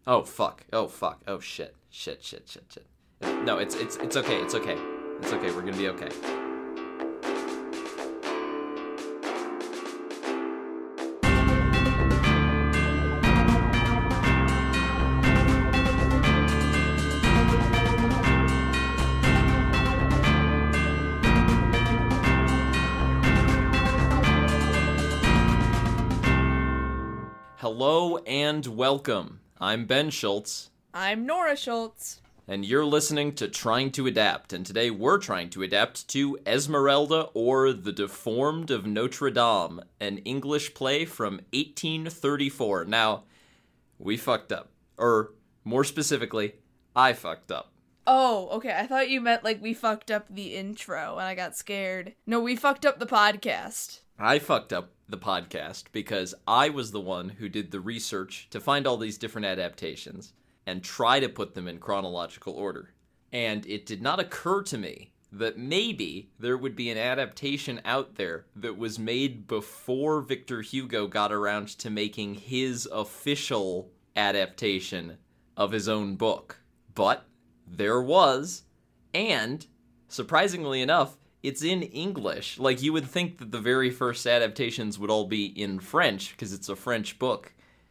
Oh, fuck. Oh, fuck. Oh, shit. Shit. No, it's okay. It's okay. It's okay. We're gonna be okay. Hello and welcome. I'm Ben Schultz. I'm Nora Schultz. And you're listening to Trying to Adapt, and today we're trying to adapt to Esmeralda or The Deformed of Notre Dame, an English play from 1834. Now, we fucked up. Or, more specifically, I fucked up. Oh, okay, I thought you meant like we fucked up the intro and I got scared. No, we fucked up the podcast. I fucked up the podcast because I was the one who did the research to find all these different adaptations and try to put them in chronological order. And it did not occur to me that maybe there would be an adaptation out there that was made before Victor Hugo got around to making his official adaptation of his own book. But there was, and surprisingly enough, it's in English. Like, you would think that the very first adaptations would all be in French because it's a French book.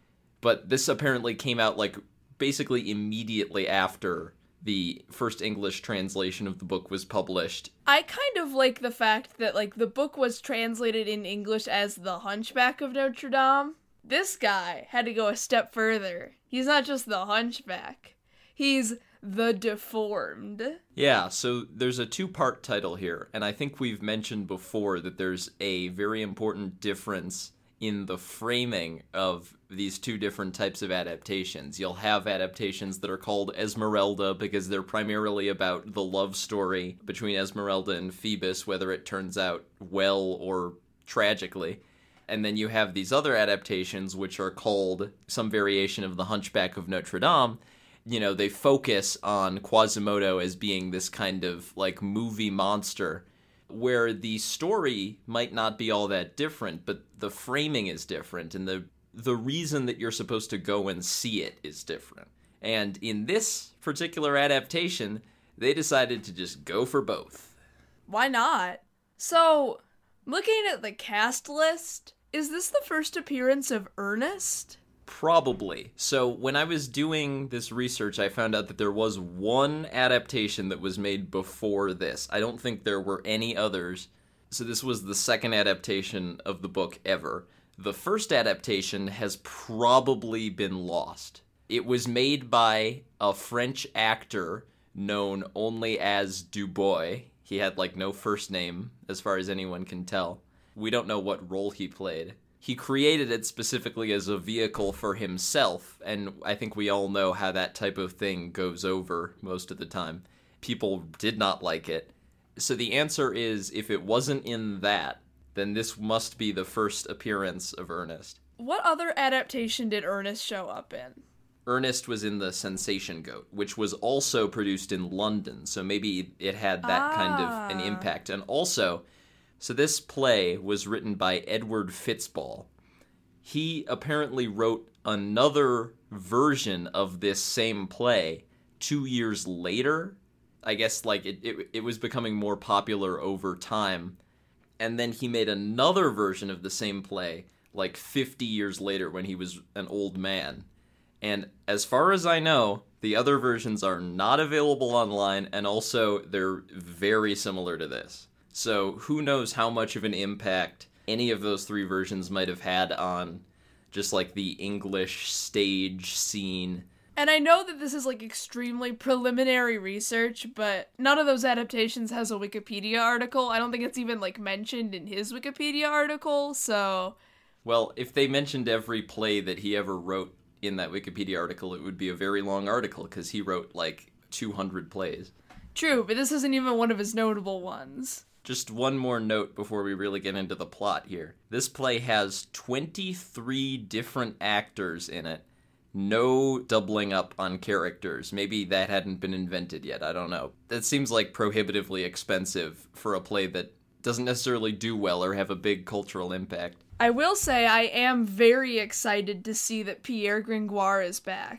But this apparently came out like basically immediately after the first English translation of the book was published. I kind of like the fact that, like, the book was translated in English as The Hunchback of Notre Dame. This guy had to go a step further. He's not just the Hunchback. He's The Deformed. Yeah, so there's a two-part title here, and I think we've mentioned before that there's a very important difference in the framing of these two different types of adaptations. You'll have adaptations that are called Esmeralda because they're primarily about the love story between Esmeralda and Phoebus, whether it turns out well or tragically. And then you have these other adaptations which are called some variation of The Hunchback of Notre Dame. You know, they focus on Quasimodo as being this kind of, like, movie monster, where the story might not be all that different, but the framing is different, and the reason that you're supposed to go and see it is different. And in this particular adaptation, they decided to just go for both. Why not? So, looking at the cast list, is this the first appearance of Ernest? Probably. So when I was doing this research, I found out that there was one adaptation that was made before this. I don't think there were any others. So this was the second adaptation of the book ever. The first adaptation has probably been lost. It was made by a French actor known only as Dubois. He had, like, no first name, as far as anyone can tell. We don't know what role he played. He created it specifically as a vehicle for himself, and I think we all know how that type of thing goes over most of the time. People did not like it. So the answer is, if it wasn't in that, then this must be the first appearance of Ernest. What other adaptation did Ernest show up in? Ernest was in The Sensation Goat, which was also produced in London, so maybe it had that kind of an impact. And also, so this play was written by Edward Fitzball. He apparently wrote another version of this same play 2 years later. I guess, like, it was becoming more popular over time. And then he made another version of the same play, like, 50 years later when he was an old man. And as far as I know, the other versions are not available online, and also they're very similar to this. So who knows how much of an impact any of those three versions might have had on just, like, the English stage scene. And I know that this is, like, extremely preliminary research, but none of those adaptations has a Wikipedia article. I don't think it's even, like, mentioned in his Wikipedia article, so... Well, if they mentioned every play that he ever wrote in that Wikipedia article, it would be a very long article, because he wrote, like, 200 plays. True, but this isn't even one of his notable ones. Just one more note before we really get into the plot here. This play has 23 different actors in it. No doubling up on characters. Maybe that hadn't been invented yet, I don't know. That seems like prohibitively expensive for a play that doesn't necessarily do well or have a big cultural impact. I will say I am very excited to see that Pierre Gringoire is back.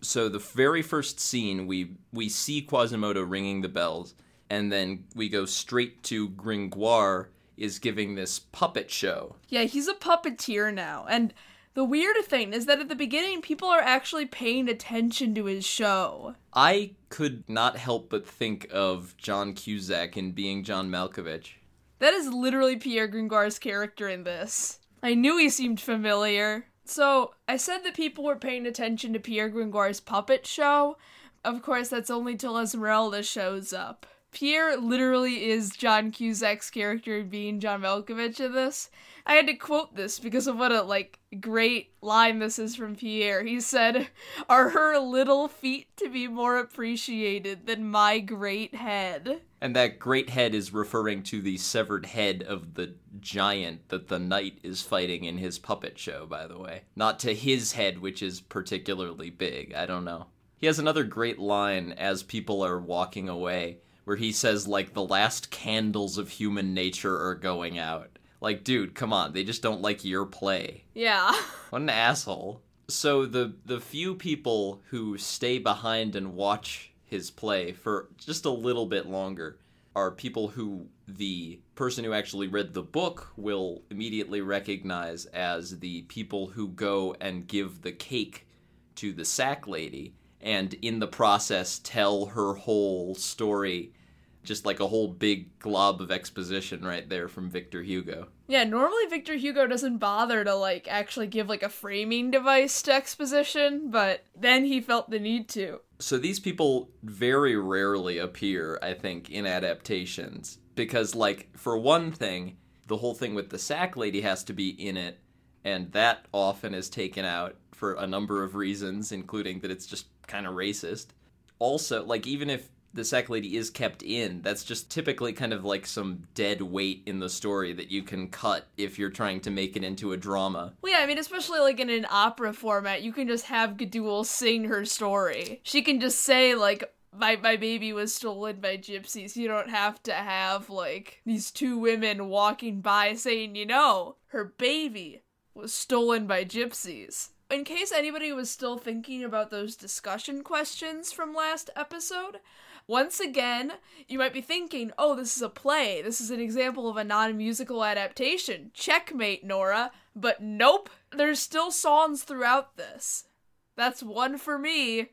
So the very first scene, we see Quasimodo ringing the bells, and then we go straight to Gringoire is giving this puppet show. Yeah, he's a puppeteer now, and the weird thing is that at the beginning, people are actually paying attention to his show. I could not help but think of John Cusack in Being John Malkovich. That is literally Pierre Gringoire's character in this. I knew he seemed familiar. So, I said that people were paying attention to Pierre Gringoire's puppet show. Of course, that's only till Esmeralda shows up. Pierre literally is John Cusack's character being John Malkovich in this. I had to quote this because of what a, great line this is from Pierre. He said, "Are her little feet to be more appreciated than my great head?" And that great head is referring to the severed head of the giant that the knight is fighting in his puppet show, by the way. Not to his head, which is particularly big. I don't know. He has another great line as people are walking away, where he says, the last candles of human nature are going out. Dude, come on, they just don't like your play. Yeah. What an asshole. So the few people who stay behind and watch his play for just a little bit longer are people who the person who actually read the book will immediately recognize as the people who go and give the cake to the sack lady, and in the process tell her whole story, just like a whole big glob of exposition right there from Victor Hugo. Yeah, normally Victor Hugo doesn't bother to, actually give, a framing device to exposition, but then he felt the need to. So these people very rarely appear, I think, in adaptations, because, for one thing, the whole thing with the sack lady has to be in it, and that often is taken out for a number of reasons, including that it's just kind of racist. Also, even if the sack lady is kept in, that's just typically kind of some dead weight in the story that you can cut if you're trying to make it into a drama. Well, yeah, I mean, especially in an opera format, you can just have Gadul sing her story. She can just say, my baby was stolen by gypsies. You don't have to have, these two women walking by saying, her baby was stolen by gypsies. In case anybody was still thinking about those discussion questions from last episode, once again, you might be thinking, oh, this is a play. This is an example of a non-musical adaptation. Checkmate, Nora. But nope, there's still songs throughout this. That's 1 for me,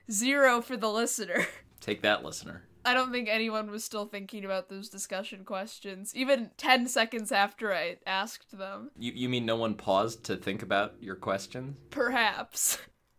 0 for the listener. Take that, listener. I don't think anyone was still thinking about those discussion questions, even 10 seconds after I asked them. You mean no one paused to think about your questions? Perhaps.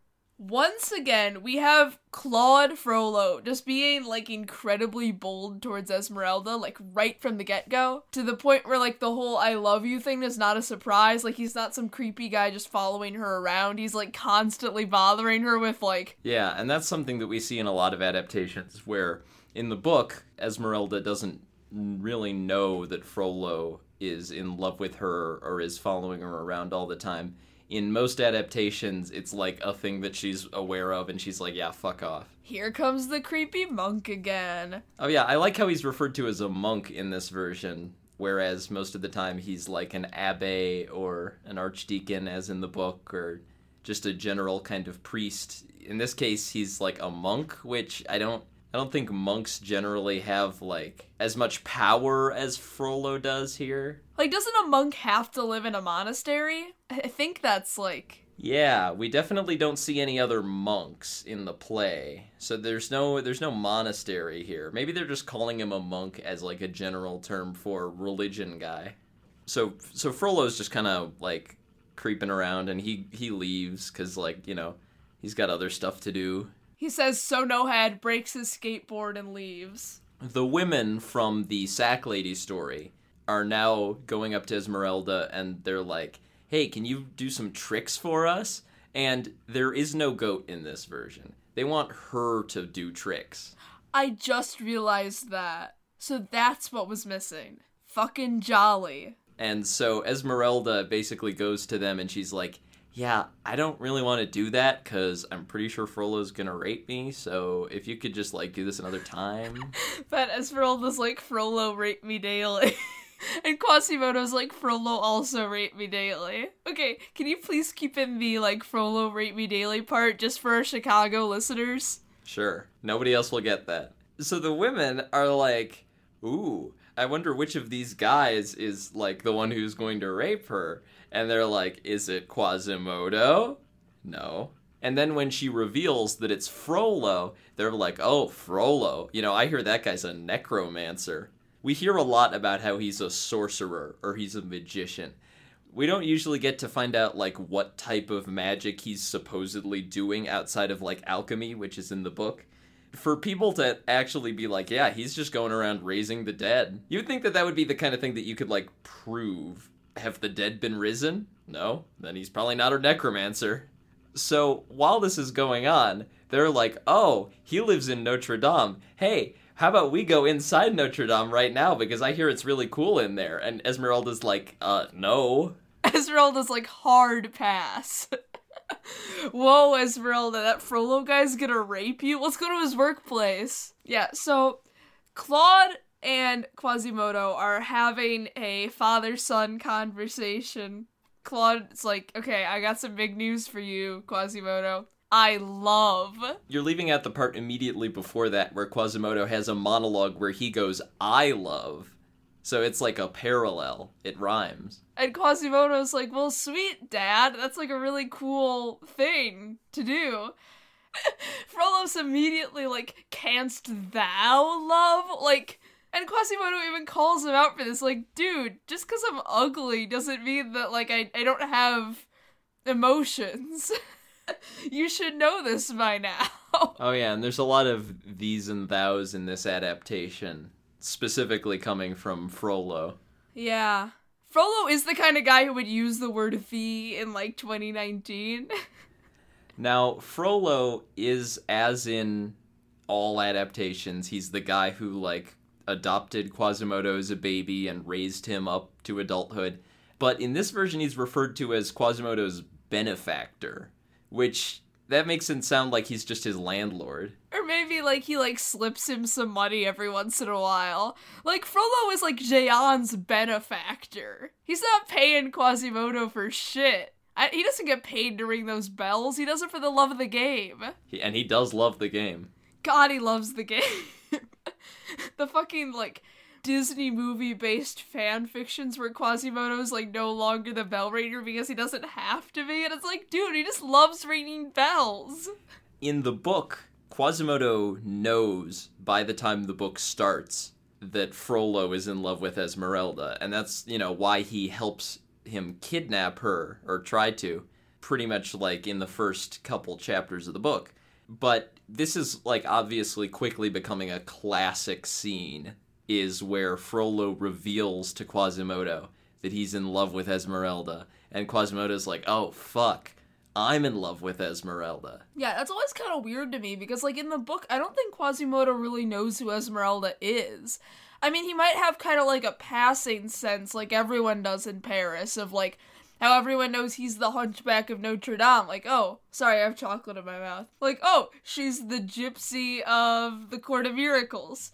Once again, we have Claude Frollo just being, incredibly bold towards Esmeralda, right from the get-go, to the point where, the whole I love you thing is not a surprise. He's not some creepy guy just following her around. He's, constantly bothering her with, Yeah, and that's something that we see in a lot of adaptations, where in the book, Esmeralda doesn't really know that Frollo is in love with her or is following her around all the time. In most adaptations, it's a thing that she's aware of, and she's yeah, fuck off. Here comes the creepy monk again. Oh yeah, I like how he's referred to as a monk in this version, whereas most of the time he's an abbé or an archdeacon, as in the book, or just a general kind of priest. In this case, he's a monk, which I don't think monks generally have, as much power as Frollo does here. Doesn't a monk have to live in a monastery? I think that's, Yeah, we definitely don't see any other monks in the play. So there's no monastery here. Maybe they're just calling him a monk as, a general term for religion guy. So Frollo's just kind of, creeping around, and he leaves, because, he's got other stuff to do. He says so no head, breaks his skateboard, and leaves. The women from the sack lady story are now going up to Esmeralda, and they're hey, can you do some tricks for us? And there is no goat in this version. They want her to do tricks. I just realized that. So that's what was missing. Fucking jolly. And so Esmeralda basically goes to them, and she's yeah, I don't really want to do that, because I'm pretty sure Frollo's gonna rape me, so if you could just, do this another time. But Esmeralda's Frollo rape me daily. And Quasimodo's like, Frollo also raped me daily. Okay, can you please keep in the, like, Frollo raped me daily part just for our Chicago listeners? Sure. Nobody else will get that. So the women are like, ooh, I wonder which of these guys is, like, the one who's going to rape her. And they're like, is it Quasimodo? No. And then when she reveals that it's Frollo, they're like, oh, Frollo. You know, I hear that guy's a necromancer. We hear a lot about how he's a sorcerer or he's a magician. We don't usually get to find out, like, what type of magic he's supposedly doing outside of, like, alchemy, which is in the book. For people to actually be like, yeah, he's just going around raising the dead. You would think that that would be the kind of thing that you could, like, prove. Have the dead been risen? No? Then he's probably not a necromancer. So, while this is going on, they're like, oh, he lives in Notre Dame. Hey, how about we go inside Notre Dame right now, because I hear it's really cool in there. And Esmeralda's like, no. Esmeralda's like, hard pass. Whoa, Esmeralda, that Frollo guy's gonna rape you? Let's go to his workplace. Yeah, so Claude and Quasimodo are having a father-son conversation. Claude's like, okay, I got some big news for you, Quasimodo. I love. You're leaving out the part immediately before that where Quasimodo has a monologue where he goes, I love. So it's like a parallel. It rhymes. And Quasimodo's like, well, sweet, Dad. That's like a really cool thing to do. Frollo's immediately like, canst thou love? Like, and Quasimodo even calls him out for this. Like, dude, just because I'm ugly doesn't mean that, like, I don't have emotions. You should know this by now. Oh yeah, and there's a lot of these and thous in this adaptation, specifically coming from Frollo. Yeah. Frollo is the kind of guy who would use the word "thee" in, like, 2019. Now, Frollo is, as in all adaptations, he's the guy who, like, adopted Quasimodo as a baby and raised him up to adulthood. But in this version, he's referred to as Quasimodo's benefactor, which, that makes it sound like he's just his landlord. Or maybe, like, he, like, slips him some money every once in a while. Like, Frollo is, like, Jean's benefactor. He's not paying Quasimodo for shit. He doesn't get paid to ring those bells. He does it for the love of the game. And he does love the game. God, he loves the game. The fucking, like, Disney movie-based fan fictions where Quasimodo's, like, no longer the bell ringer because he doesn't have to be. And it's like, dude, he just loves ringing bells. In the book, Quasimodo knows by the time the book starts that Frollo is in love with Esmeralda. And that's, you know, why he helps him kidnap her, or try to, pretty much like in the first couple chapters of the book. But this is, like, obviously quickly becoming a classic scene, is where Frollo reveals to Quasimodo that he's in love with Esmeralda. And Quasimodo's like, oh, fuck, I'm in love with Esmeralda. Yeah, that's always kind of weird to me, because, like, in the book, I don't think Quasimodo really knows who Esmeralda is. I mean, he might have kind of, like, a passing sense, like everyone does in Paris, of, like, how everyone knows he's the Hunchback of Notre Dame. Like, oh, sorry, I have chocolate in my mouth. Like, oh, she's the gypsy of the Court of Miracles.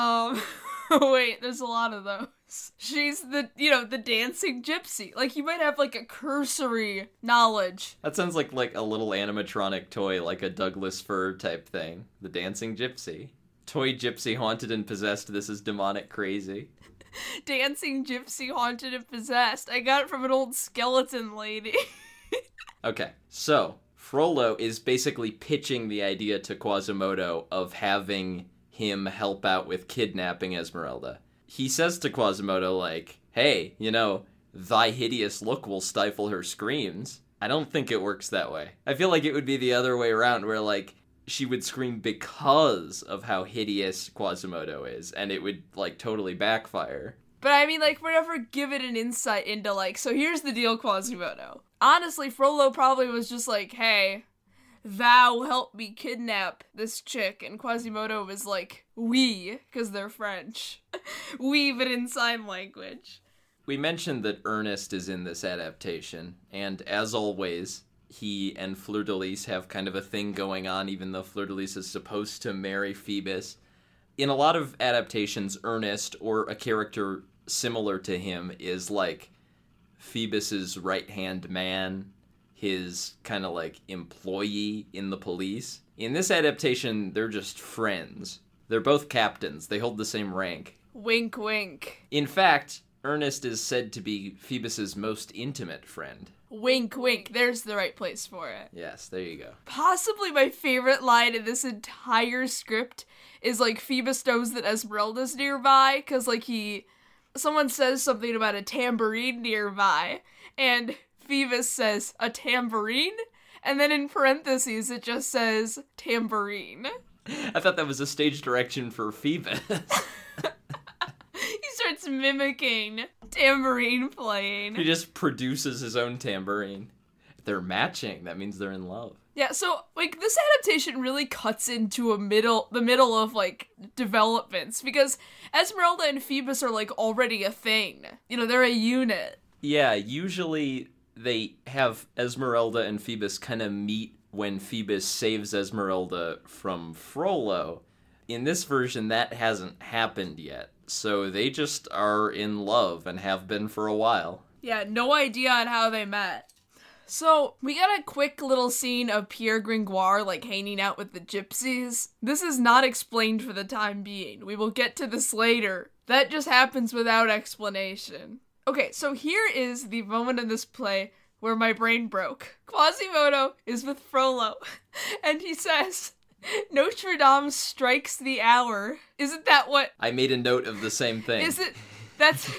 Wait, there's a lot of those. She's the, you know, the dancing gypsy. Like, you might have, like, a cursory knowledge. That sounds like a little animatronic toy, like a Douglas Fir type thing. The dancing gypsy. Toy gypsy haunted and possessed. This is demonic crazy. Dancing gypsy haunted and possessed. I got it from an old skeleton lady. Okay, so Frollo is basically pitching the idea to Quasimodo of having him help out with kidnapping Esmeralda. He says to Quasimodo, like, hey, you know, thy hideous look will stifle her screams. I don't think it works that way. I feel like it would be the other way around, where, like, she would scream because of how hideous Quasimodo is, and it would, like, totally backfire. But I mean, like, we're never given an insight into, like, so here's the deal, Quasimodo. Honestly, Frollo probably was just like, hey, thou help me kidnap this chick, and Quasimodo was like, oui, because they're French. Oui, but in sign language. We mentioned that Ernest is in this adaptation, and as always, he and Fleur-de-Lis have kind of a thing going on, even though Fleur-de-Lis is supposed to marry Phoebus. In a lot of adaptations, Ernest, or a character similar to him is like Phoebus's right-hand man, his kind of like employee in the police. In this adaptation, they're just friends. They're both captains. They hold the same rank. Wink, wink. In fact, Ernest is said to be Phoebus's most intimate friend. Wink, wink. There's the right place for it. Yes, there you go. Possibly my favorite line in this entire script is, like, Phoebus knows that Esmeralda's nearby, because, like, someone says something about a tambourine nearby, and Phoebus says, a tambourine? And then in parentheses, it just says, tambourine. I thought that was a stage direction for Phoebus. He starts mimicking tambourine playing. He just produces his own tambourine. If they're matching, that means they're in love. Yeah, so, like, this adaptation really cuts into the middle of, like, developments, because Esmeralda and Phoebus are, like, already a thing. You know, they're a unit. Yeah, usually they have Esmeralda and Phoebus kind of meet when Phoebus saves Esmeralda from Frollo. In this version, that hasn't happened yet. So they just are in love and have been for a while. Yeah, no idea on how they met. So, we got a quick little scene of Pierre Gringoire, like, hanging out with the gypsies. This is not explained for the time being. We will get to this later. That just happens without explanation. Okay, so here is the moment in this play where my brain broke. Quasimodo is with Frollo, and he says, Notre Dame strikes the hour. Isn't that what... I made a note of the same thing. Is it... That's...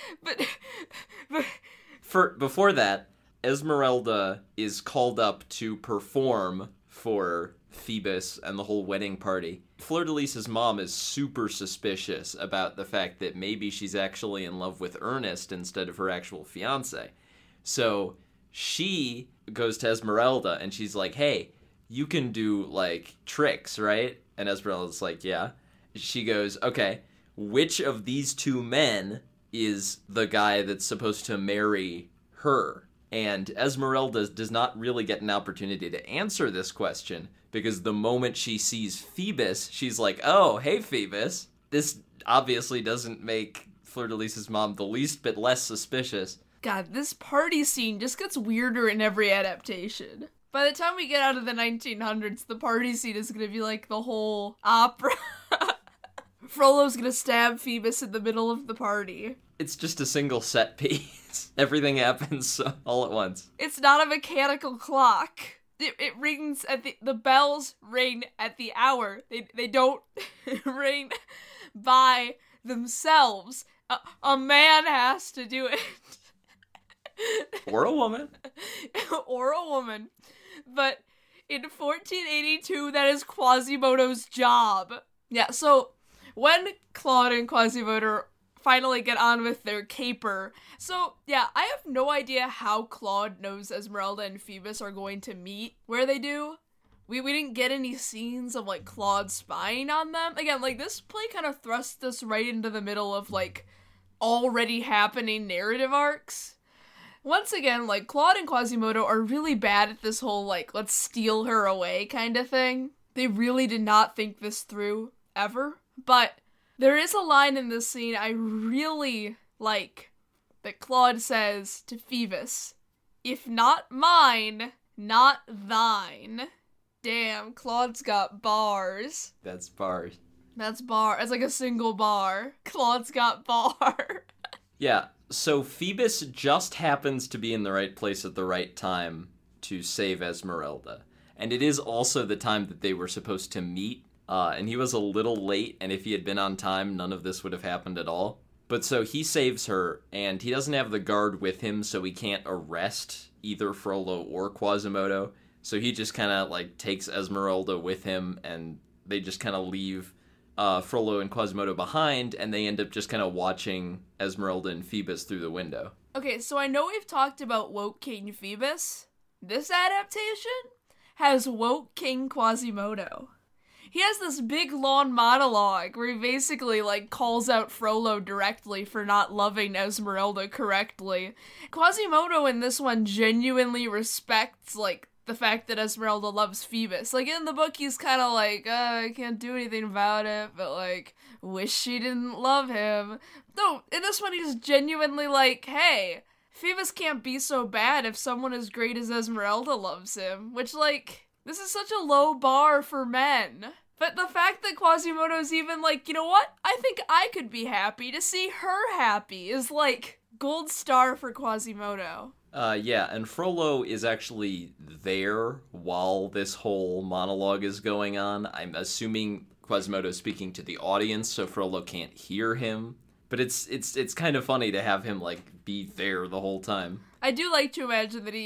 but... Before that, Esmeralda is called up to perform for Phoebus and the whole wedding party. Fleur-de-Lis's mom is super suspicious about the fact that maybe she's actually in love with Ernest instead of her actual fiancé. So she goes to Esmeralda and she's like, hey, you can do, like, tricks, right? And Esmeralda's like, yeah. She goes, okay, which of these two men is the guy that's supposed to marry her? And Esmeralda does not really get an opportunity to answer this question, because the moment she sees Phoebus, she's like, oh, hey, Phoebus. This obviously doesn't make Fleur-de-Lis's mom the least bit less suspicious. God, this party scene just gets weirder in every adaptation. By the time we get out of the 1900s, the party scene is gonna be like the whole opera. Frollo's gonna stab Phoebus in the middle of the party. It's just a single set piece. Everything happens all at once. It's not a mechanical clock. It rings at the bells ring at the hour. They don't ring by themselves. A man has to do it. Or a woman. Or a woman. But in 1482, that is Quasimodo's job. Yeah, so when Claude and Quasimodo finally get on with their caper. So, yeah, I have no idea how Claude knows Esmeralda and Phoebus are going to meet where they do. We didn't get any scenes of, like, Claude spying on them. Again, like, this play kind of thrusts us right into the middle of, like, already happening narrative arcs. Once again, like, Claude and Quasimodo are really bad at this whole, like, let's steal her away kind of thing. They really did not think this through, ever. But there is a line in this scene I really like that Claude says to Phoebus, if not mine, not thine. Damn, Claude's got bars. That's bars. That's bar. It's like a single bar. Claude's got bar. Yeah, so Phoebus just happens to be in the right place at the right time to save Esmeralda. And it is also the time that they were supposed to meet. And he was a little late, and if he had been on time, none of this would have happened at all. But so he saves her, and he doesn't have the guard with him, so he can't arrest either Frollo or Quasimodo. So he just kind of, like, takes Esmeralda with him, and they just kind of leave Frollo and Quasimodo behind, and they end up just kind of watching Esmeralda and Phoebus through the window. Okay, so I know we've talked about Woke King Phoebus. This adaptation has Woke King Quasimodo. He has this big long monologue where he basically, like, calls out Frollo directly for not loving Esmeralda correctly. Quasimodo in this one genuinely respects, like, the fact that Esmeralda loves Phoebus. Like, in the book, he's kind of like, I can't do anything about it, but, like, wish she didn't love him. No, in this one, he's genuinely like, hey, Phoebus can't be so bad if someone as great as Esmeralda loves him. Which, like, this is such a low bar for men. But the fact that Quasimodo's even like, you know what? I think I could be happy to see her happy is, like, gold star for Quasimodo. Yeah, and Frollo is actually there while this whole monologue is going on. I'm assuming Quasimodo's speaking to the audience, so Frollo can't hear him. But it's kind of funny to have him, like, be there the whole time. I do like to imagine that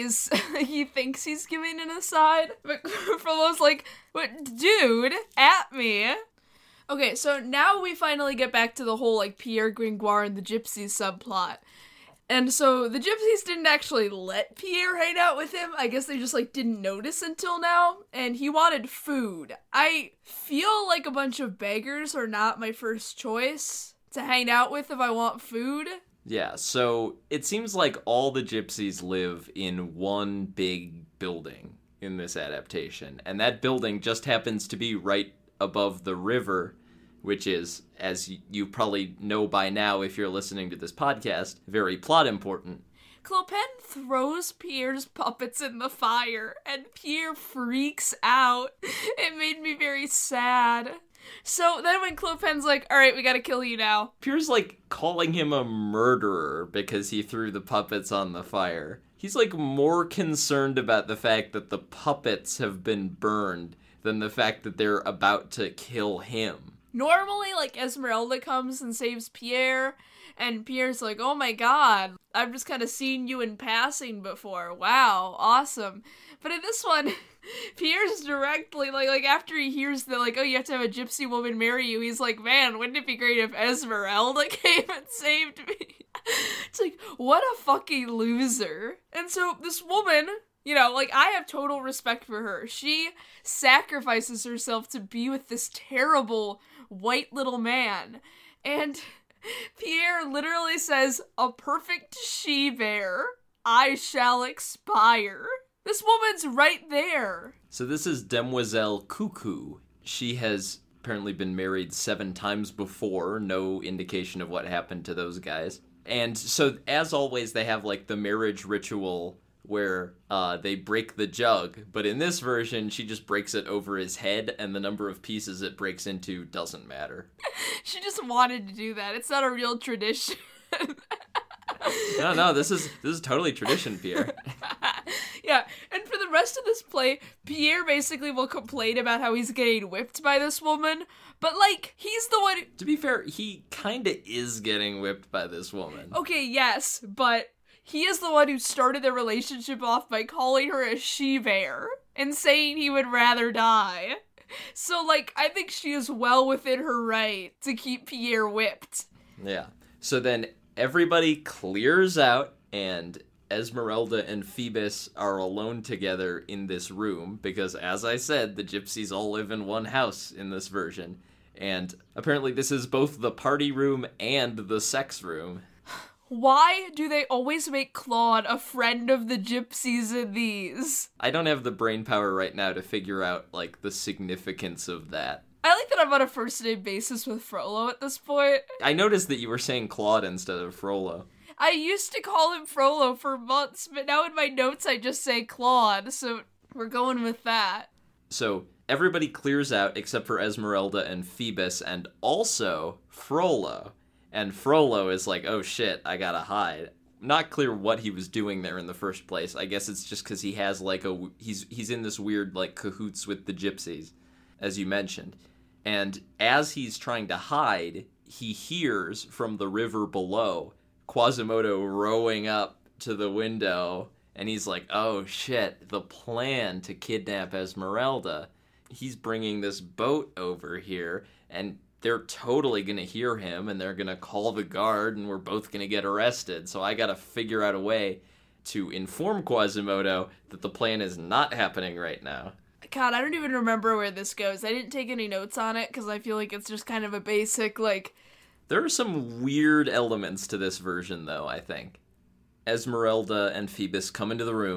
he thinks he's giving an aside, but Frollo's like, "What, dude, at me." Okay, so now we finally get back to the whole, like, Pierre Gringoire and the Gypsies subplot. And so the Gypsies didn't actually let Pierre hang out with him. I guess they just, like, didn't notice until now. And he wanted food. I feel like a bunch of beggars are not my first choice to hang out with if I want food. Yeah, so it seems like all the Gypsies live in one big building in this adaptation. And that building just happens to be right above the river, which is, as you probably know by now if you're listening to this podcast, very plot important. Clopin throws Pierre's puppets in the fire, and Pierre freaks out. It made me very sad. So then when Clopin's like, alright, we gotta kill you now. Pierre's like calling him a murderer because he threw the puppets on the fire. He's like more concerned about the fact that the puppets have been burned than the fact that they're about to kill him. Normally, like, Esmeralda comes and saves Pierre, and Pierre's like, oh my god, I've just kind of seen you in passing before. Wow, awesome. But in this one, Pierre's directly, like after he hears that, like, oh, you have to have a gypsy woman marry you, he's like, man, wouldn't it be great if Esmeralda came and saved me? It's like, what a fucking loser. And so this woman, you know, like, I have total respect for her. She sacrifices herself to be with this terrible white little man. And Pierre literally says, a perfect she-bear, I shall expire. This woman's right there. So this is Demoiselle Cuckoo. She has apparently been married 7 times before. No indication of what happened to those guys. And so, as always, they have, like, the marriage ritual where they break the jug. But in this version, she just breaks it over his head, and the number of pieces it breaks into doesn't matter. She just wanted to do that. It's not a real tradition. No, this is totally tradition, Pierre. Yeah, and for the rest of this play, Pierre basically will complain about how he's getting whipped by this woman, but, like, he's the one To be fair, he kinda is getting whipped by this woman. Okay, yes, but he is the one who started their relationship off by calling her a she-bear and saying he would rather die. So, like, I think she is well within her right to keep Pierre whipped. Yeah. So then everybody clears out, and Esmeralda and Phoebus are alone together in this room, because, as I said, the gypsies all live in one house in this version. And apparently this is both the party room and the sex room. Why do they always make Claude a friend of the gypsies in these? I don't have the brain power right now to figure out, like, the significance of that. I like that I'm on a first-name basis with Frollo at this point. I noticed that you were saying Claude instead of Frollo. I used to call him Frollo for months, but now in my notes I just say Claude, so we're going with that. So everybody clears out except for Esmeralda and Phoebus, and also Frollo. And Frollo is like, oh shit, I gotta hide. Not clear what he was doing there in the first place. I guess it's just because he has, like, he's in this weird, like, cahoots with the gypsies, as you mentioned. And as he's trying to hide, he hears from the river below Quasimodo rowing up to the window, and he's like, oh shit, the plan to kidnap Esmeralda. He's bringing this boat over here, and they're totally gonna hear him, and they're gonna call the guard, and we're both gonna get arrested. So I gotta figure out a way to inform Quasimodo that the plan is not happening right now. God, I don't even remember where this goes. I didn't take any notes on it, because I feel like it's just kind of a basic, like... There are some weird elements to this version, though, I think. Esmeralda and Phoebus come into the room.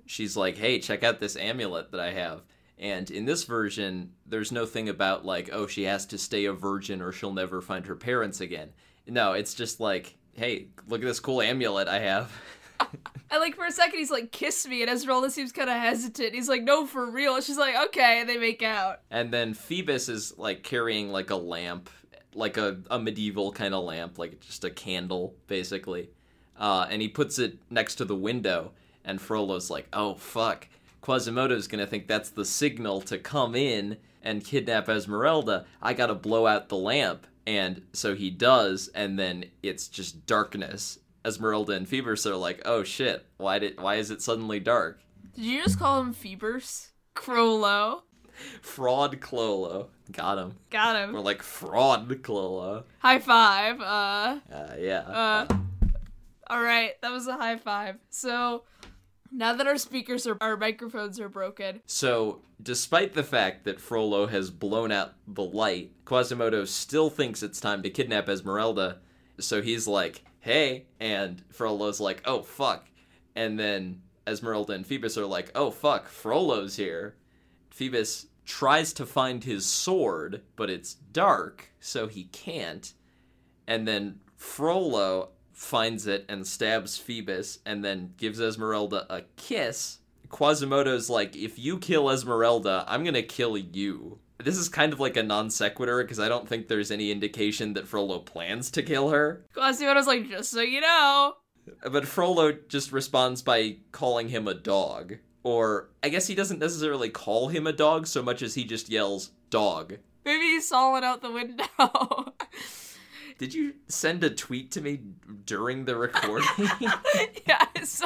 she's like, hey, check out this amulet that I have. And in this version, there's no thing about, like, oh, she has to stay a virgin or she'll never find her parents again. No, it's just like, hey, look at this cool amulet I have. And, like, for a second, he's like, kiss me, and Esmeralda seems kind of hesitant. He's like, no, for real. And she's like, okay, and they make out. And then Phoebus is, like, carrying, like, a lamp, like a medieval kind of lamp, like just a candle, basically. And he puts it next to the window, and Frollo's like, oh, fuck. Quasimodo's gonna think that's the signal to come in and kidnap Esmeralda. I gotta blow out the lamp. And so he does, and then it's just darkness. Esmeralda and Phoebus are like, oh shit, why is it suddenly dark? Did you just call him Phoebus? Frollo. Fraud Clolo. Got him. We're like, Fraud Clolo. High five. Yeah. Alright, that was a high five. So, now that our microphones are broken. So, despite the fact that Frollo has blown out the light, Quasimodo still thinks it's time to kidnap Esmeralda. So he's like, hey, and Frollo's like, oh, fuck. And then Esmeralda and Phoebus are like, oh, fuck, Frollo's here. Phoebus tries to find his sword, but it's dark, so he can't. And then Frollo finds it and stabs Phoebus, and then gives Esmeralda a kiss. Quasimodo's like, if you kill Esmeralda, I'm gonna kill you. This is kind of like a non sequitur, because I don't think there's any indication that Frollo plans to kill her. Quasimodo's like, just so you know. But Frollo just responds by calling him a dog. Or, I guess he doesn't necessarily call him a dog so much as he just yells, dog. Maybe he saw it out the window. Did you send a tweet to me during the recording? Yeah, I saw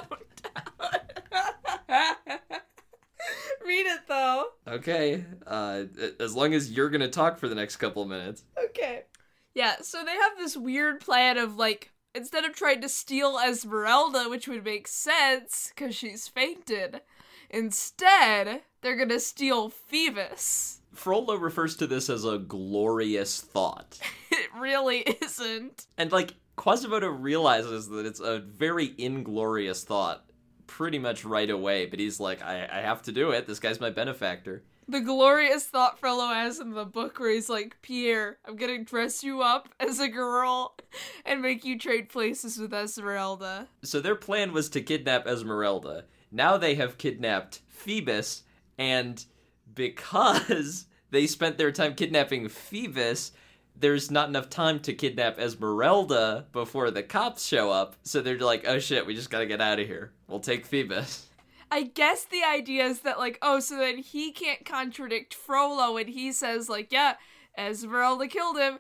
it. Read it, though. Okay, as long as you're gonna talk for the next couple minutes. Okay. Yeah, so they have this weird plan of, like, instead of trying to steal Esmeralda, which would make sense, because she's fainted, instead, they're gonna steal Phoebus. Frollo refers to this as a glorious thought. It really isn't. And, like, Quasimodo realizes that it's a very inglorious thought pretty much right away, but he's like, I have to do it. This guy's my benefactor. The glorious thought Frollo has in the book where he's like, Pierre, I'm gonna dress you up as a girl and make you trade places with Esmeralda. So their plan was to kidnap Esmeralda. Now they have kidnapped Phoebus, and because they spent their time kidnapping Phoebus, there's not enough time to kidnap Esmeralda before the cops show up. So they're like, oh shit, we just gotta get out of here. We'll take Phoebus. I guess the idea is that, like, oh, so then he can't contradict Frollo, and he says, like, yeah, Esmeralda killed him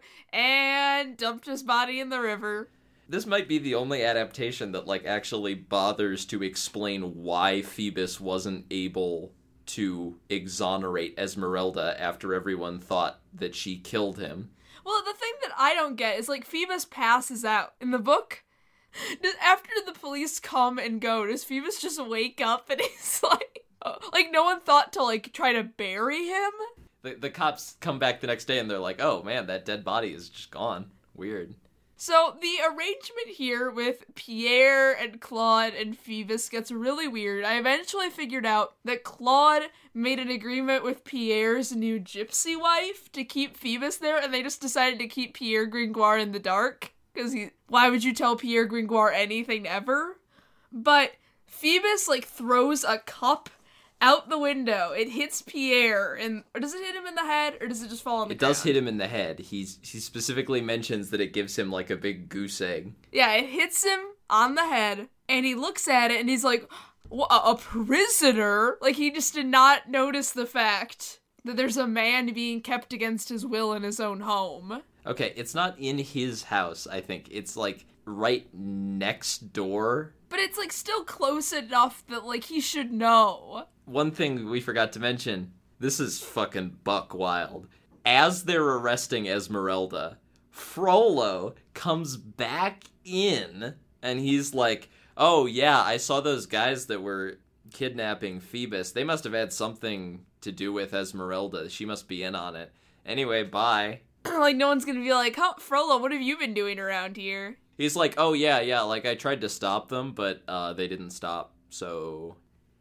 and dumped his body in the river. This might be the only adaptation that, like, actually bothers to explain why Phoebus wasn't able to exonerate Esmeralda after everyone thought that she killed him. Well, the thing that I don't get is, like, Phoebus passes out. In the book, after the police come and go, does Phoebus just wake up and he's like... Like, no one thought to, like, try to bury him? The cops come back the next day and they're like, oh, man, that dead body is just gone. Weird. So, the arrangement here with Pierre and Claude and Phoebus gets really weird. I eventually figured out that Claude made an agreement with Pierre's new gypsy wife to keep Phoebus there, and they just decided to keep Pierre Gringoire in the dark. Because why would you tell Pierre Gringoire anything ever? But Phoebus, like, throws a cup out the window. It hits Pierre, or does it hit him in the head, or does it just fall on the ground? It does hit him in the head. He specifically mentions that it gives him, like, a big goose egg. Yeah, it hits him on the head, and he looks at it, and he's like, a prisoner? Like, he just did not notice the fact that there's a man being kept against his will in his own home. Okay, it's not in his house, I think. It's, like, right next door. But it's, like, still close enough that, like, he should know. One thing we forgot to mention, this is fucking buck wild. As they're arresting Esmeralda, Frollo comes back in, and he's like, oh yeah, I saw those guys that were kidnapping Phoebus. They must have had something to do with Esmeralda. She must be in on it. Anyway, bye. Like, no one's gonna be like, Frollo, what have you been doing around here? He's like, oh yeah, like, I tried to stop them, but they didn't stop, so...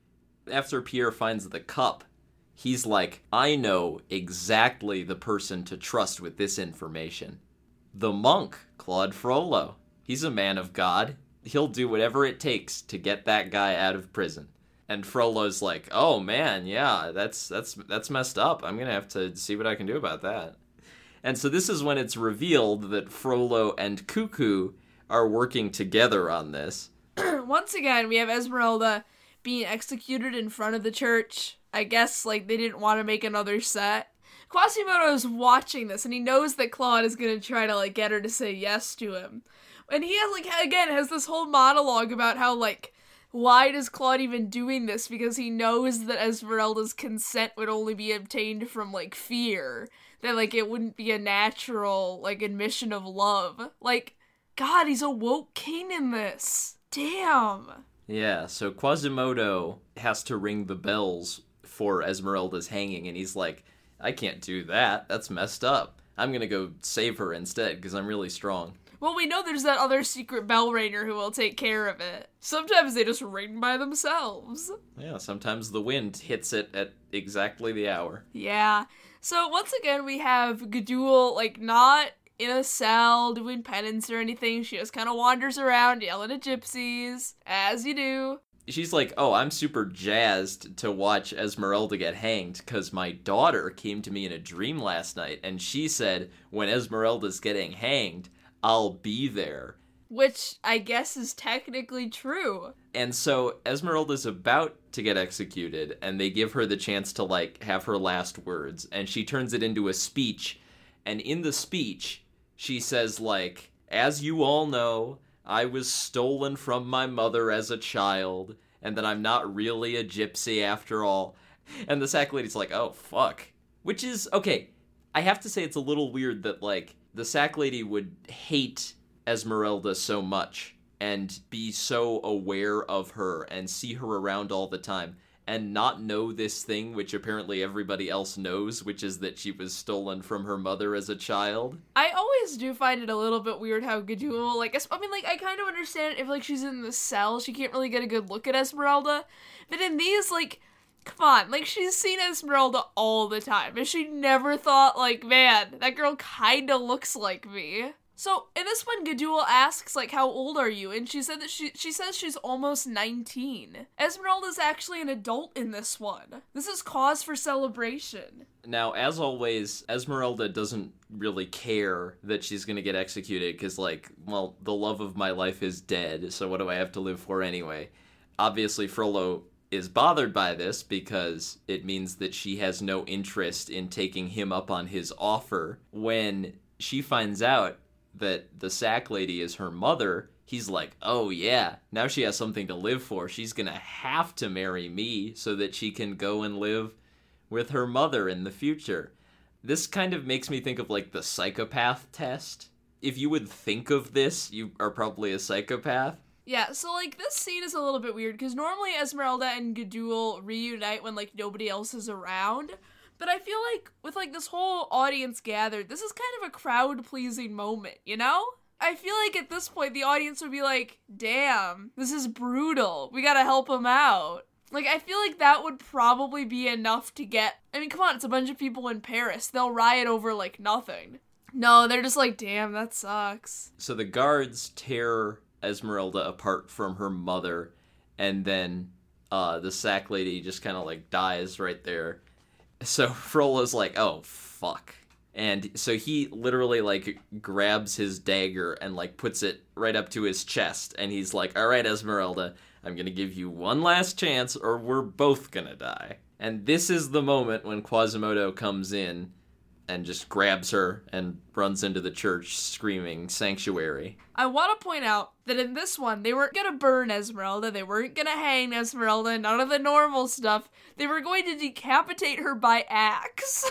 After Pierre finds the cup, he's like, I know exactly the person to trust with this information. The monk, Claude Frollo. He's a man of God. He'll do whatever it takes to get that guy out of prison. And Frollo's like, oh man, yeah, that's messed up. I'm gonna have to see what I can do about that. And so this is when it's revealed that Frollo and Cuckoo are working together on this. Once again, we have Esmeralda being executed in front of the church. I guess, like, they didn't want to make another set. Quasimodo is watching this, and he knows that Claude is going to try to, like, get her to say yes to him. And he has, like, again, has this whole monologue about how, like, why is Claude even doing this? Because he knows that Esmeralda's consent would only be obtained from, like, fear. That, like, it wouldn't be a natural, like, admission of love. Like, God, he's a woke king in this. Damn. Yeah, so Quasimodo has to ring the bells for Esmeralda's hanging, and he's like, I can't do that. That's messed up. I'm gonna go save her instead, because I'm really strong. Well, we know there's that other secret bell ringer who will take care of it. Sometimes they just ring by themselves. Yeah, sometimes the wind hits it at exactly the hour. Yeah. So once again, we have Gudule, like, not in a cell doing penance or anything. She just kind of wanders around yelling at gypsies, as you do. She's like, oh, I'm super jazzed to watch Esmeralda get hanged because my daughter came to me in a dream last night and she said, when Esmeralda's getting hanged, I'll be there. Which I guess is technically true. And so Esmeralda's about to get executed and they give her the chance to, like, have her last words. And she turns it into a speech. And in the speech, she says, like, as you all know, I was stolen from my mother as a child, and that I'm not really a gypsy after all. And the sack lady's like, oh, fuck. Which is, okay, I have to say it's a little weird that, like, the sack lady would hate Esmeralda so much and be so aware of her and see her around all the time and not know this thing which apparently everybody else knows, which is that she was stolen from her mother as a child. I always do find it a little bit weird how Gudule, like, I mean, like, I kind of understand if, like, she's in the cell, she can't really get a good look at Esmeralda, but in these, like, come on, like, she's seen Esmeralda all the time, and she never thought, like, man, that girl kinda looks like me. So, in this one, Gudule asks, like, how old are you? And she said that she says she's almost 19. Esmeralda's actually an adult in this one. This is cause for celebration. Now, as always, Esmeralda doesn't really care that she's gonna get executed, because, like, well, the love of my life is dead, so what do I have to live for anyway? Obviously, Frollo is bothered by this, because it means that she has no interest in taking him up on his offer. When she finds out that the sack lady is her mother, he's like, oh yeah, now she has something to live for. She's gonna have to marry me so that she can go and live with her mother in the future. This kind of makes me think of, like, the psychopath test. If you would think of this, you are probably a psychopath. Yeah, so, like, this scene is a little bit weird, because normally Esmeralda and Gudule reunite when, like, nobody else is around. But I feel like, with, like, this whole audience gathered, this is kind of a crowd-pleasing moment, you know? I feel like at this point, the audience would be like, damn, this is brutal. We gotta help him out. Like, I feel like that would probably be enough to get... I mean, come on, it's a bunch of people in Paris. They'll riot over, like, nothing. No, they're just like, damn, that sucks. So the guards tear Esmeralda apart from her mother, and then the sack lady just kind of, like, dies right there. So Frollo's like, oh, fuck. And so he literally, like, grabs his dagger and, like, puts it right up to his chest. And he's like, all right, Esmeralda, I'm gonna give you one last chance or we're both gonna die. And this is the moment when Quasimodo comes in and just grabs her and runs into the church screaming, sanctuary. I want to point out that in this one, they weren't going to burn Esmeralda, they weren't going to hang Esmeralda, none of the normal stuff. They were going to decapitate her by axe,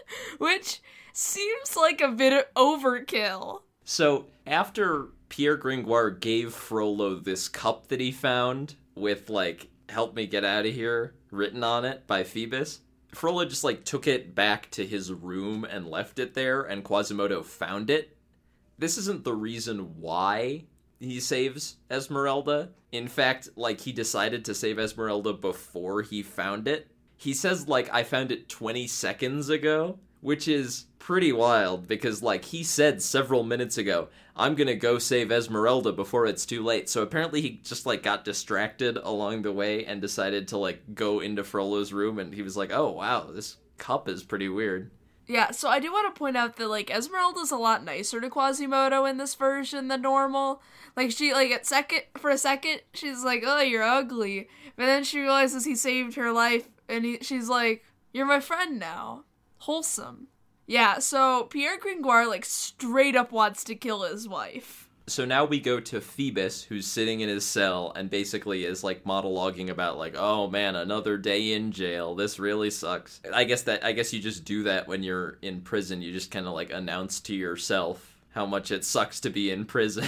which seems like a bit of overkill. So, after Pierre Gringoire gave Frollo this cup that he found with, like, help me get out of here, written on it by Phoebus, Frollo just, like, took it back to his room and left it there, and Quasimodo found it. This isn't the reason why he saves Esmeralda. In fact, like, he decided to save Esmeralda before he found it. He says, like, I found it 20 seconds ago, which is pretty wild because, like, he said several minutes ago, I'm gonna go save Esmeralda before it's too late. So apparently he just, like, got distracted along the way and decided to, like, go into Frollo's room, and he was like, oh, wow, this cup is pretty weird. Yeah, so I do want to point out that, like, Esmeralda's a lot nicer to Quasimodo in this version than normal. Like, she, like, for a second, she's like, oh, you're ugly. But then she realizes he saved her life, and she's like, you're my friend now. Wholesome. Yeah, so Pierre Gringoire, like, straight up wants to kill his wife. So now we go to Phoebus, who's sitting in his cell and basically is, like, monologuing about, like, oh man, another day in jail. This really sucks. I guess you just do that when you're in prison. You just kind of, like, announce to yourself how much it sucks to be in prison.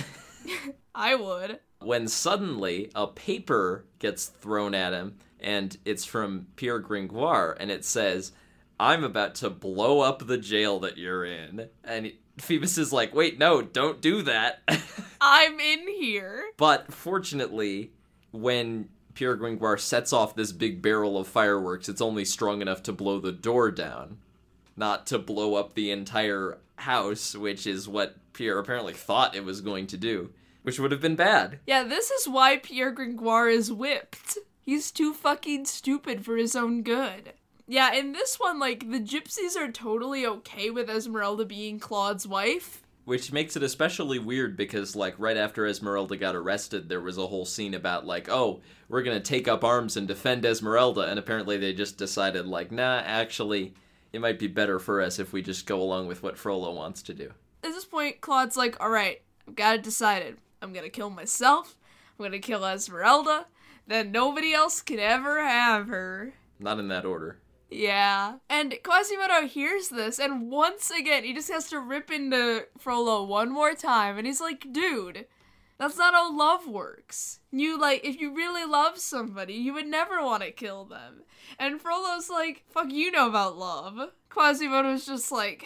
I would. When suddenly a paper gets thrown at him, and it's from Pierre Gringoire, and it says, I'm about to blow up the jail that you're in. And Phoebus is like, wait, no, don't do that. I'm in here. But fortunately, when Pierre Gringoire sets off this big barrel of fireworks, it's only strong enough to blow the door down, not to blow up the entire house, which is what Pierre apparently thought it was going to do, which would have been bad. Yeah, this is why Pierre Gringoire is whipped. He's too fucking stupid for his own good. Yeah, in this one, like, the gypsies are totally okay with Esmeralda being Claude's wife. Which makes it especially weird because, like, right after Esmeralda got arrested, there was a whole scene about, like, oh, we're gonna take up arms and defend Esmeralda, and apparently they just decided, like, nah, actually, it might be better for us if we just go along with what Frollo wants to do. At this point, Claude's like, alright, I've got it decided. I'm gonna kill myself, I'm gonna kill Esmeralda, then nobody else can ever have her. Not in that order. Yeah. And Quasimodo hears this, and once again, he just has to rip into Frollo one more time, and he's like, dude, that's not how love works. You, like, if you really love somebody, you would never want to kill them. And Frollo's like, fuck, you know about love. Quasimodo's just like,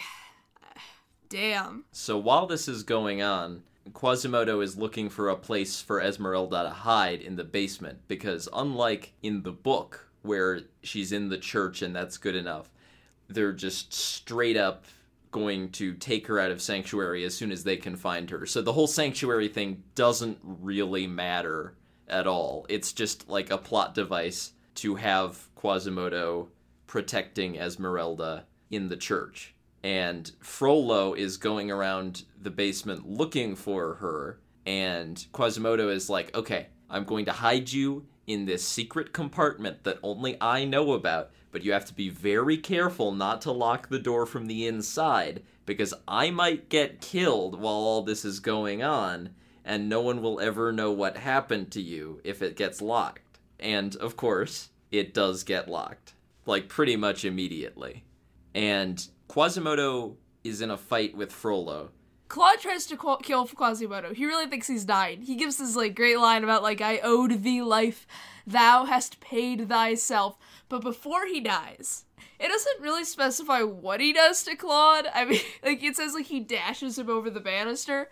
damn. So while this is going on, Quasimodo is looking for a place for Esmeralda to hide in the basement, because unlike in the book, where she's in the church and that's good enough, they're just straight up going to take her out of Sanctuary as soon as they can find her. So the whole Sanctuary thing doesn't really matter at all. It's just like a plot device to have Quasimodo protecting Esmeralda in the church. And Frollo is going around the basement looking for her, and Quasimodo is like, okay, I'm going to hide you in this secret compartment that only I know about, but you have to be very careful not to lock the door from the inside, because I might get killed while all this is going on, and no one will ever know what happened to you if it gets locked. And, of course, it does get locked. Like, pretty much immediately. And Quasimodo is in a fight with Frollo. Claude tries to kill Quasimodo. He really thinks he's dying. He gives this, like, great line about, like, I owed thee life, thou hast paid thyself. But before he dies, it doesn't really specify what he does to Claude. I mean, like, it says, like, he dashes him over the banister.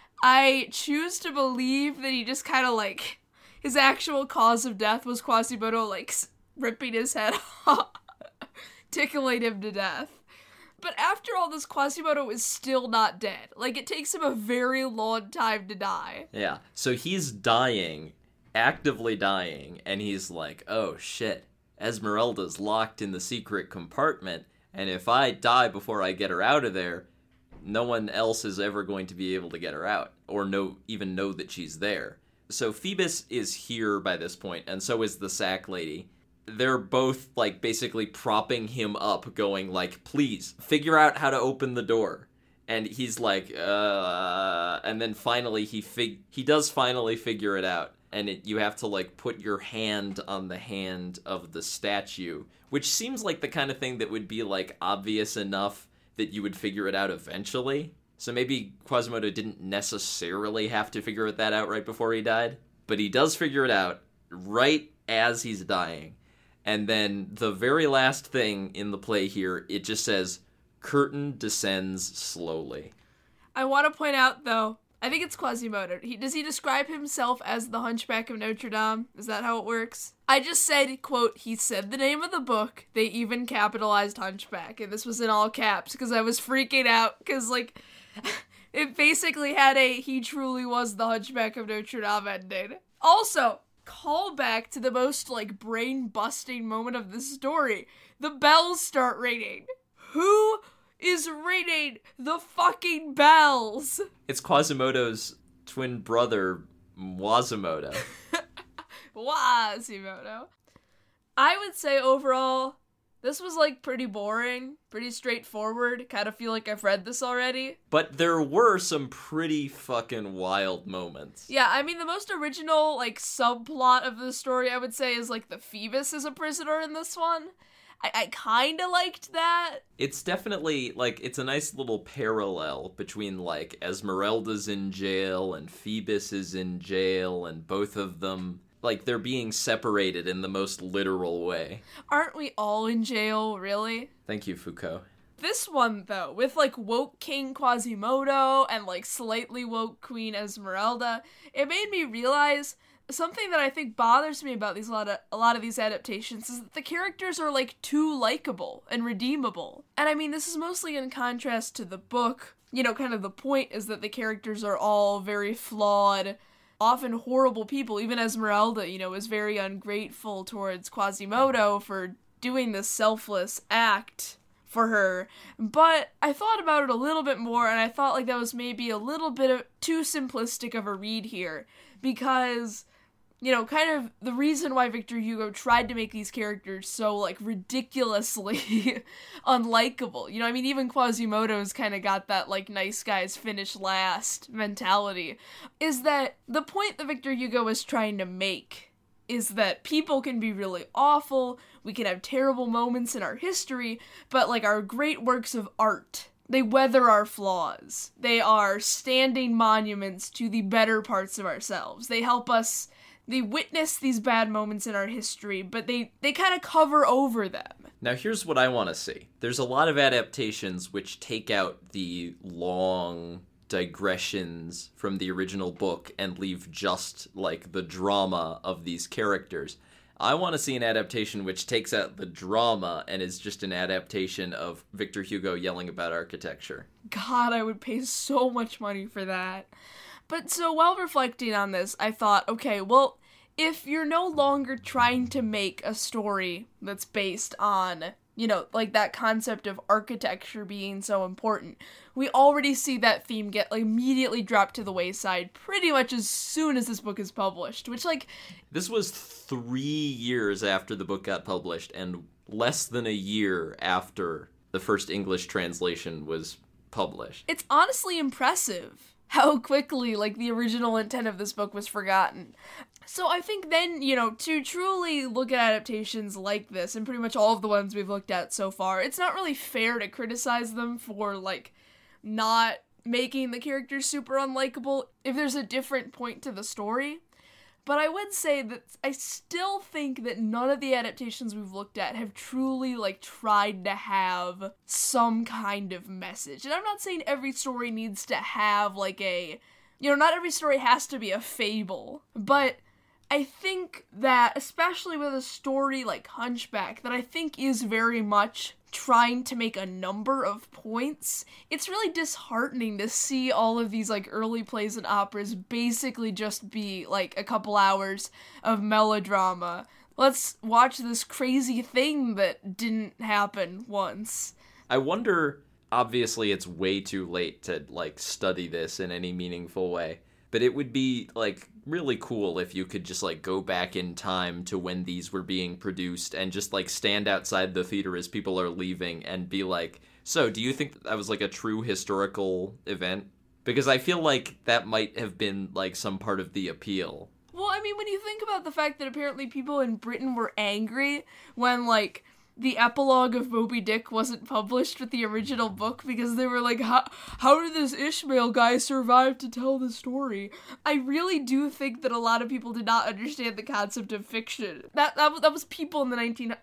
I choose to believe that he just kind of, like, his actual cause of death was Quasimodo, like, ripping his head off, tickling him to death. But after all this, Quasimodo is still not dead. Like, it takes him a very long time to die. Yeah, so he's dying, actively dying, and he's like, oh shit, Esmeralda's locked in the secret compartment, and if I die before I get her out of there, no one else is ever going to be able to get her out, or even know that she's there. So Phoebus is here by this point, and so is the sack lady. They're both, like, basically propping him up, going, like, please, figure out how to open the door. And he's like, and then finally he does finally figure it out. And you have to, like, put your hand on the hand of the statue, which seems like the kind of thing that would be, like, obvious enough that you would figure it out eventually. So maybe Quasimodo didn't necessarily have to figure that out right before he died. But he does figure it out right as he's dying. And then the very last thing in the play here, it just says, curtain descends slowly. I want to point out, though, I think it's Quasimodo. Does he describe himself as the Hunchback of Notre Dame? Is that how it works? I just said, quote, he said the name of the book. They even capitalized Hunchback. And this was in all caps because I was freaking out because, like, it basically had a he truly was the Hunchback of Notre Dame ending. Also, call back to the most, like, brain-busting moment of the story. The bells start ringing. Who is ringing the fucking bells? It's Quasimodo's twin brother, Quasimodo. Quasimodo. I would say overall, this was like pretty boring, pretty straightforward. Kind of feel like I've read this already. But there were some pretty fucking wild moments. Yeah, I mean, the most original, like, subplot of the story, I would say, is like the Phoebus is a prisoner in this one. I kind of liked that. It's definitely, like, it's a nice little parallel between, like, Esmeralda's in jail and Phoebus is in jail, and both of them, like, they're being separated in the most literal way. Aren't we all in jail, really? Thank you, Foucault. This one, though, with, like, woke King Quasimodo and, like, slightly woke Queen Esmeralda, it made me realize something that I think bothers me about a lot of these adaptations is that the characters are, like, too likable and redeemable. And I mean, this is mostly in contrast to the book. You know, kind of the point is that the characters are all very flawed, often horrible people. Even Esmeralda, you know, is very ungrateful towards Quasimodo for doing this selfless act for her. But I thought about it a little bit more, and I thought, like, that was maybe a little bit too simplistic of a read here, because, you know, kind of the reason why Victor Hugo tried to make these characters so, like, ridiculously unlikable. You know, I mean, even Quasimodo's kind of got that, like, nice guys finish last mentality. Is that the point that Victor Hugo was trying to make is that people can be really awful, we can have terrible moments in our history, but, like, our great works of art, they weather our flaws. They are standing monuments to the better parts of ourselves. They help us. They witness these bad moments in our history, but they kind of cover over them. Now here's what I want to see. There's a lot of adaptations which take out the long digressions from the original book and leave just, like, the drama of these characters. I want to see an adaptation which takes out the drama and is just an adaptation of Victor Hugo yelling about architecture. God, I would pay so much money for that. But so while reflecting on this, I thought, okay, well, if you're no longer trying to make a story that's based on, you know, like that concept of architecture being so important, we already see that theme get, like, immediately dropped to the wayside pretty much as soon as this book is published, which, like... This was 3 years after the book got published and less than a year after the first English translation was published. It's honestly impressive how quickly, like, the original intent of this book was forgotten. So I think then, you know, to truly look at adaptations like this, and pretty much all of the ones we've looked at so far, it's not really fair to criticize them for, like, not making the characters super unlikable if there's a different point to the story. But I would say that I still think that none of the adaptations we've looked at have truly, like, tried to have some kind of message. And I'm not saying every story needs to have, like, not every story has to be a fable. But I think that, especially with a story like Hunchback, that I think is very much trying to make a number of points, it's really disheartening to see all of these, like, early plays and operas basically just be, like, a couple hours of melodrama. Let's watch this crazy thing that didn't happen once. I wonder, obviously it's way too late to, like, study this in any meaningful way, but it would be, like, really cool if you could just, like, go back in time to when these were being produced and just, like, stand outside the theater as people are leaving and be like, so, do you think that was, like, a true historical event? Because I feel like that might have been, like, some part of the appeal. Well, I mean, when you think about the fact that apparently people in Britain were angry when, like, the epilogue of Moby Dick wasn't published with the original book because they were like, how did this Ishmael guy survive to tell the story? I really do think that a lot of people did not understand the concept of fiction. That was people in the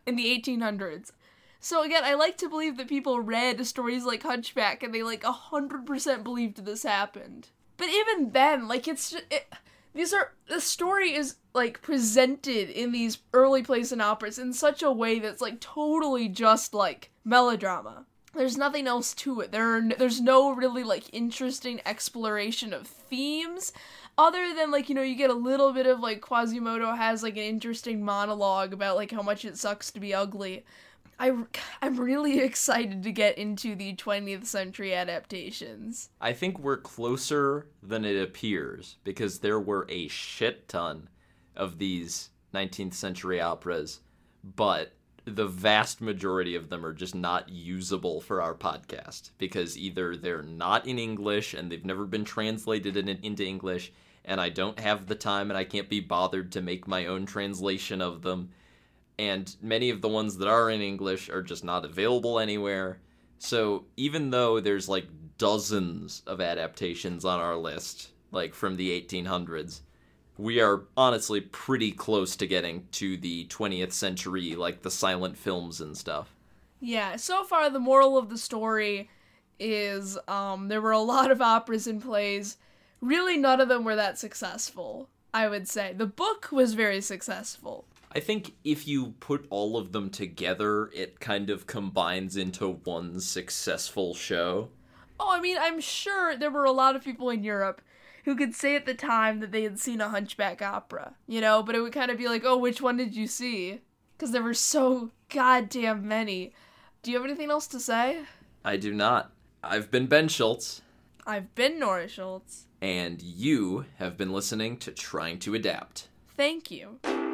1800s. So again, I like to believe that people read stories like Hunchback and they, like, 100% believed this happened. But even then, like, the story is, like, presented in these early plays and operas in such a way that's, like, totally just, like, melodrama. There's nothing else to it. There's no really, like, interesting exploration of themes, other than, like, you get a little bit of, like, Quasimodo has, like, an interesting monologue about, like, how much it sucks to be ugly. I'm really excited to get into the 20th century adaptations. I think we're closer than it appears, because there were a shit ton of these 19th century operas, but the vast majority of them are just not usable for our podcast, because either they're not in English and they've never been translated into English, and I don't have the time and I can't be bothered to make my own translation of them. And many of the ones that are in English are just not available anywhere. So even though there's like dozens of adaptations on our list, like from the 1800s, we are honestly pretty close to getting to the 20th century, like the silent films and stuff. Yeah, so far the moral of the story is there were a lot of operas and plays. Really none of them were that successful, I would say. The book was very successful. I think if you put all of them together, it kind of combines into one successful show. Oh, I mean, I'm sure there were a lot of people in Europe who could say at the time that they had seen a Hunchback opera, but it would kind of be like, oh, which one did you see? Because there were so goddamn many. Do you have anything else to say? I do not. I've been Ben Schultz. I've been Nora Schultz. And you have been listening to Trying to Adapt. Thank you.